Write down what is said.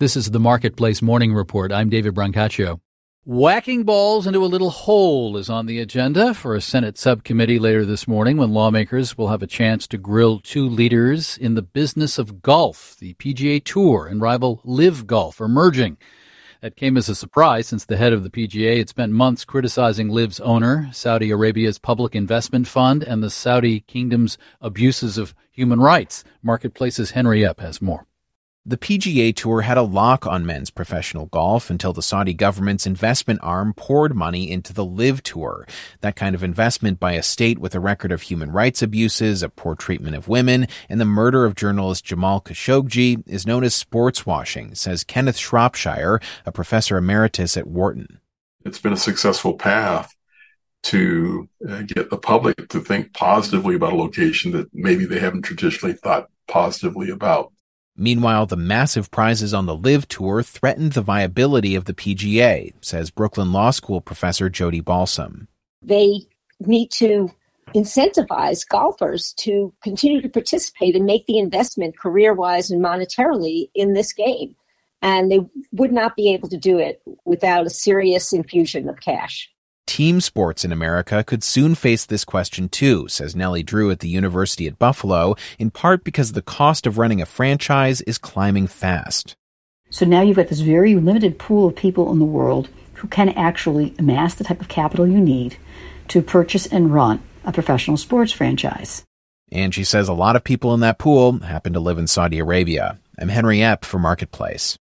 This is the Marketplace Morning Report. I'm David Brancaccio. Whacking balls into a little hole is on the agenda for a Senate subcommittee later this morning when lawmakers will have a chance to grill two leaders in the business of golf. The PGA Tour and rival LIV Golf are merging. That came as a surprise since the head of the PGA had spent months criticizing LIV's owner, Saudi Arabia's public investment fund, and the Saudi kingdom's abuses of human rights. Marketplace's Henry Epp has more. The PGA Tour had a lock on men's professional golf until the Saudi government's investment arm poured money into the LIV Tour. That kind of investment by a state with a record of human rights abuses, a poor treatment of women, and the murder of journalist Jamal Khashoggi is known as sports washing, says Kenneth Shropshire, a professor emeritus at Wharton. It's been a successful path to get the public to think positively about a location that maybe they haven't traditionally thought positively about. Meanwhile, the massive prizes on the LIV Tour threatened the viability of the PGA, says Brooklyn Law School professor Jody Balsam. They need to incentivize golfers to continue to participate and make the investment career-wise and monetarily in this game. And they would not be able to do it without a serious infusion of cash. Team sports in America could soon face this question too, says Nellie Drew at the University at Buffalo, in part because the cost of running a franchise is climbing fast. So now you've got this very limited pool of people in the world who can actually amass the type of capital you need to purchase and run a professional sports franchise. And she says a lot of people in that pool happen to live in Saudi Arabia. I'm Henry Epp for Marketplace.